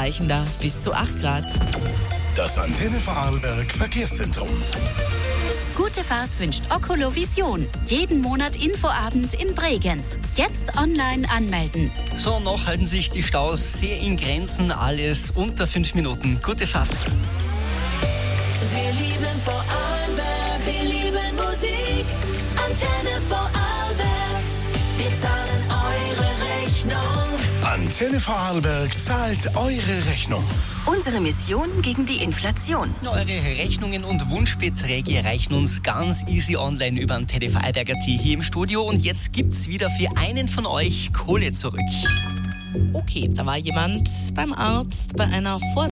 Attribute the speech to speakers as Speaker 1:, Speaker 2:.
Speaker 1: erreichen da bis zu 8 Grad.
Speaker 2: Das Antenne Vorarlberg Verkehrszentrum.
Speaker 3: Gute Fahrt wünscht Okolovision. Jeden Monat Infoabend in Bregenz. Jetzt online anmelden.
Speaker 4: So, noch halten sich die Staus sehr in Grenzen. Alles unter 5 Minuten. Gute Fahrt.
Speaker 5: Wir lieben Vorarlberg, wir lieben Musik. Antenne Vorarlberg, wir zahlen eure Rechnung.
Speaker 2: Antenne Vorarlberg zahlt eure Rechnung.
Speaker 6: Unsere Mission gegen die Inflation.
Speaker 4: Eure Rechnungen und Wunschbeträge erreichen uns ganz easy online über Antenne Vorarlberg.at hier im Studio. Und jetzt gibt's wieder für einen von euch Kohle zurück.
Speaker 1: Okay, da war jemand beim Arzt bei einer